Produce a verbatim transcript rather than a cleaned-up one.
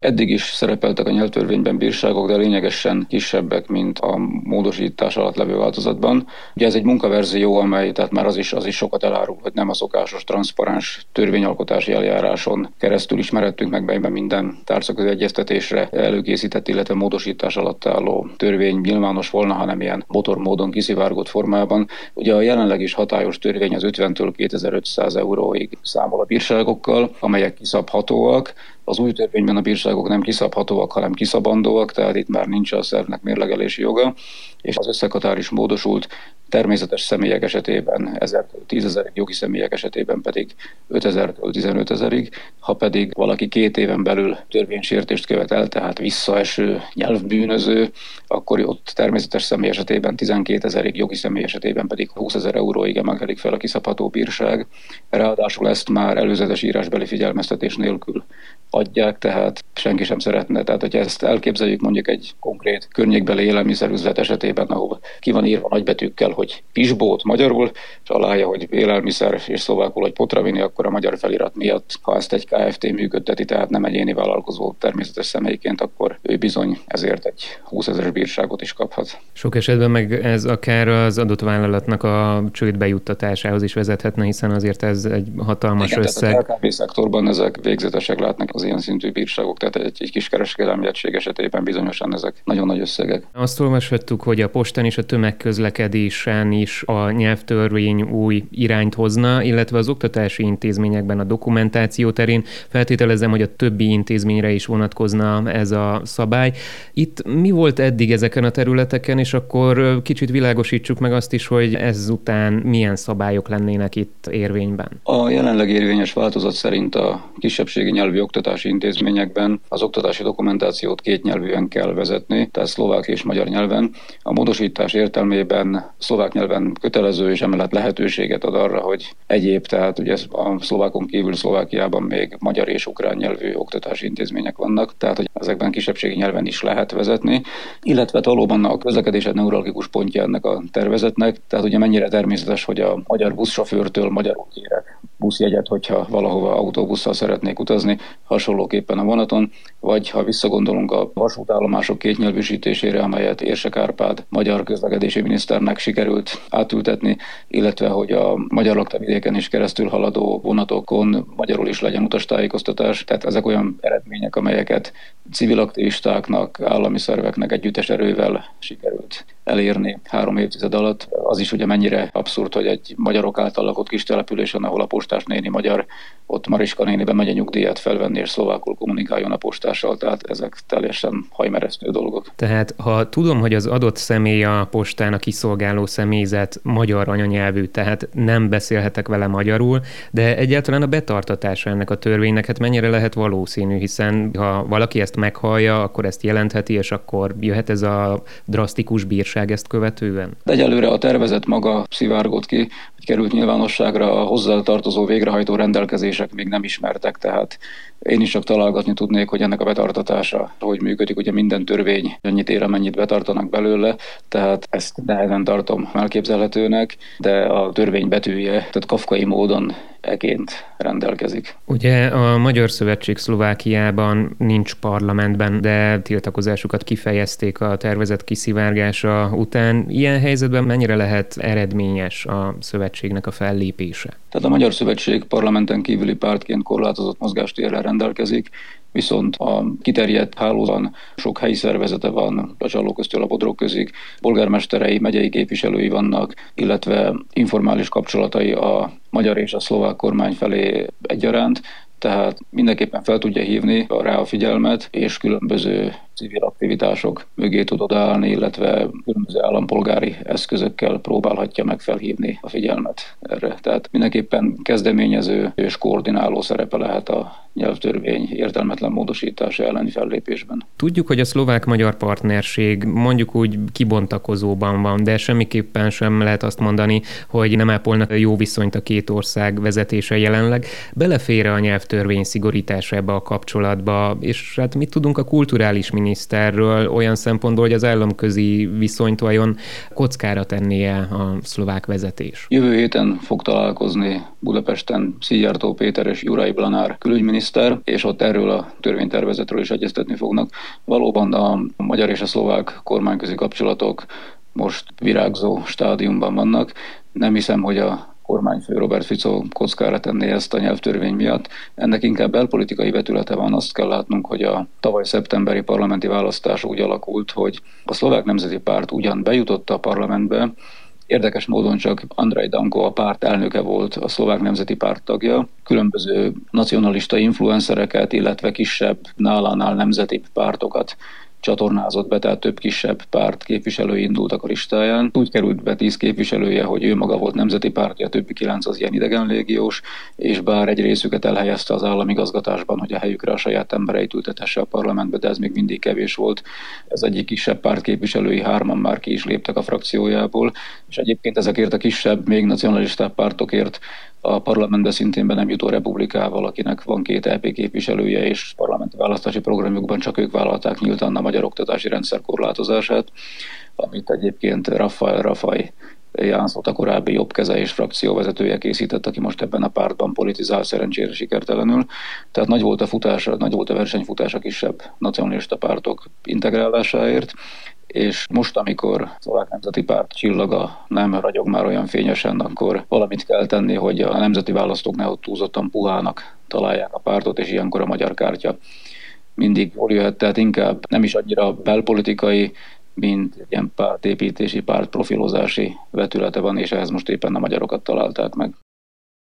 Eddig is szerepeltek a nyelvtörvényben bírságok, de lényegesen kisebbek, mint a módosítás alatt levő változatban. Ugye ez egy munkaverzió, amely tehát már az is, az is sokat elárul, hogy nem a szokásos transzparens törvényalkotási eljáráson keresztül ismerettünk meg, melyben minden tárcaközi egyeztetésre előkészített, illetve módosítás alatt álló törvény nyilvános volna, hanem ilyen motormódon kiszivárgott formában. Ugye a jelenleg is hatályos törvény az ötventől kétezer-ötszáz euróig számol a bírságokkal, amelyek kiszabhatóak. Az új törvényben a bírságok nem kiszabhatóak, hanem kiszabandóak, tehát itt már nincs a szervnek mérlegelési joga, és az összeghatár is módosult, természetes személyek esetében ezertől tízezerig, jogi személyek esetében pedig ötezertől tizenötezerig, ha pedig valaki két éven belül törvénysértést követel, tehát visszaeső nyelvbűnöző, akkor ott természetes személy esetében tizenkétezerig, jogi személy esetében pedig húszezer euróig emelkedik fel a kiszabható bírság. Ráadásul ezt már előzetes írásbeli figyelmeztetés nélkül adják, tehát senki sem szeretne. Tehát, hogyha ezt elképzeljük mondjuk egy konkrét környékbeli élelmiszerüzlet esetében, ahol ki van írva nagybetűkkel, hogy Pisbót magyarul, és alája, hogy élelmiszer és szlovákul, hogy potravini, akkor a magyar felirat miatt, ha ezt egy Kft. Működteti, tehát nem egyéni vállalkozó természetes személyként, akkor ő bizony ezért egy húszezeres bírságot is kaphat. Sok esetben meg ez akár az adott vállalatnak a csődbe juttatásához is vezethetne, hiszen azért ez egy hatalmas igen, összeg. Tehát a ká ká vé szektorban ezek végzetesek lehetnek az ilyen szintű bírságok, tehát egy, egy kis kereskedelmi egység esetében bizonyosan ezek nagyon nagy összegek. Azt olvashattuk, hogy a postán és a tömegközlekedésen is a nyelvtörvény új irányt hozna, illetve az oktatási intézményekben a dokumentáció terén. Feltételezem, hogy a többi intézményre is vonatkozna ez a szabály. Itt mi volt eddig ezeken a területeken, és akkor kicsit világosítsuk meg azt is, hogy ezután milyen szabályok lennének itt érvényben? A jelenleg érvényes változat szerint a kisebbségi nyelvi oktatási intézményekben az oktatási dokumentációt két nyelvűen kell vezetni, tehát szlovák és magyar nyelven. A módosítás értelmében szlovák nyelven kötelező, és emellett lehetőséget ad arra, hogy egyéb, tehát ugye a szlovákon kívül Szlovákiában még magyar és ukrán nyelvű oktatási intézmények vannak, tehát hogy ezekben kisebbségi nyelven is lehet vezetni, illetve valóban a közlekedés egy neuralgikus pontja ennek a tervezetnek, tehát ugye mennyire természetes, hogy a magyar buszsofőrtől magyarul kérek buszjegyet, hogyha valahova autóbusszal szeretnék utazni, hasonlóképpen a vonaton, vagy ha visszagondolunk a vasútállomások kétnyelvűsítésére, amelyet Érsek Árpád magyar közlekedési miniszternek sikerült átültetni, illetve hogy a magyar laktavidéken is keresztül haladó vonatokon magyarul is legyen utastájékoztatás. Tehát ezek olyan eredmények, amelyeket civil aktivistáknak, állami szerveknek együttes erővel sikerült elérni három évtized alatt. Az is ugye mennyire abszurd, hogy egy magyarok által lakott kis településen, ahol a postás néni magyar, ott Mariska néni bemegy a nyugdíjat felvenni, és szlovákul kommunikáljon a postással, tehát ezek teljesen hajmeresztő dolgok. Tehát ha tudom, hogy az adott személy a postán, a kiszolgáló személyzet magyar anyanyelvű, tehát nem beszélhetek vele magyarul, de egyáltalán a betartatása ennek a törvénynek hát mennyire lehet valószínű, hiszen ha valaki ezt meghallja, akkor ezt jelentheti, és akkor jöhet ez a drasztikus bírság ezt követően? De egyelőre a tervezet maga szivárgott ki, hogy került nyilvánosságra, a hozzátartozó végrehajtó rendelkezések még nem ismertek, tehát én is csak találgatni tudnék, hogy ennek a betartatása hogy működik, ugye minden törvény annyit ér, amennyit betartanak belőle, tehát ezt nehezen tartom elképzelhetőnek, de a törvény betűje, tehát kafkai módon eként rendelkezik. Ugye a Magyar Szövetség Szlovákiában nincs parlamentben, de tiltakozásukat kifejezték a tervezet kiszivárgása után. Ilyen helyzetben mennyire lehet eredményes a szövetségnek a fellépése? Tehát a Magyar Szövetség parlamenten kívüli pártként korlátozott mozgástérrel rendelkezik, viszont a kiterjedt hálózatban sok helyi szervezete van, a Csallóköztől a Bodrogközig, polgármesterei, megyei képviselői vannak, illetve informális kapcsolatai a magyar és a szlovák kormány felé egyaránt, tehát mindenképpen fel tudja hívni rá a figyelmet, és különböző civil aktivitások mögé tud odaállni, illetve különböző állampolgári eszközökkel próbálhatja meg felhívni a figyelmet erre. Tehát mindenképpen kezdeményező és koordináló szerepe lehet a nyelvtörvény értelmetlen módosítása elleni fellépésben. Tudjuk, hogy a szlovák-magyar partnerség mondjuk úgy kibontakozóban van, de semmiképpen sem lehet azt mondani, hogy nem ápolnak jó viszonyt a két ország vezetése jelenleg. Belefér a nyelvtörvény szigorítása ebbe a kapcsolatba, és hát mit tudunk a kulturális minisztériumról külügyminiszterről olyan szempontból, hogy az államközi viszonyt vajon kockára tennie a szlovák vezetés. Jövő héten fog találkozni Budapesten Szijjártó Péter és Juraj Blanár külügyminiszter, és ott erről a törvénytervezetről is egyeztetni fognak. Valóban a magyar és a szlovák kormányközi kapcsolatok most virágzó stádiumban vannak. Nem hiszem, hogy a kormányfő Robert Fico kockára tenné ezt a nyelvtörvény miatt. Ennek inkább belpolitikai vetülete van. Azt kell látnunk, hogy a tavaly szeptemberi parlamenti választás úgy alakult, hogy a Szlovák Nemzeti Párt ugyan bejutott a parlamentbe, érdekes módon csak Andrej Danko a párt elnöke volt, a Szlovák Nemzeti Párt tagja. Különböző nacionalista influencereket, illetve kisebb, nálánál nemzetibb pártokat csatornázott be, tehát több kisebb párt képviselői indultak a listáján. Úgy került be tíz képviselője, hogy ő maga volt nemzeti pártja, a többi kilenc az ilyen idegenlégiós, és bár egy részüket elhelyezte az államigazgatásban, hogy a helyükre a saját embereit ültethesse a parlamentbe, de ez még mindig kevés volt. Ez egyik kisebb párt képviselői hárman már ki is léptek a frakciójából, és egyébként ezekért a kisebb, még nacionalistább pártokért a parlamentbe szintén be nem jutó republikával, akinek van két é pé képviselője, és parlamenti választási programjukban csak ők vállalták nyíltan a magyar oktatási rendszer korlátozását, amit egyébként Rafael Rafaj János a korábbi jobbkeze és frakcióvezetője készített, aki most ebben a pártban politizál szerencsére sikertelenül. Tehát nagy volt a futás, nagy volt a versenyfutás a kisebb nacionalista pártok integrálásáért, és most, amikor a Szlovák Nemzeti Párt csillaga nem ragyog már olyan fényesen, akkor valamit kell tenni, hogy a nemzeti választók ne ott túlzottan puhának találják a pártot, és ilyenkor a magyar kártya mindig jól jöhet, tehát inkább nem is annyira belpolitikai, mint ilyen pártépítési, pártprofilozási vetülete van, és ehhez most éppen a magyarokat találták meg.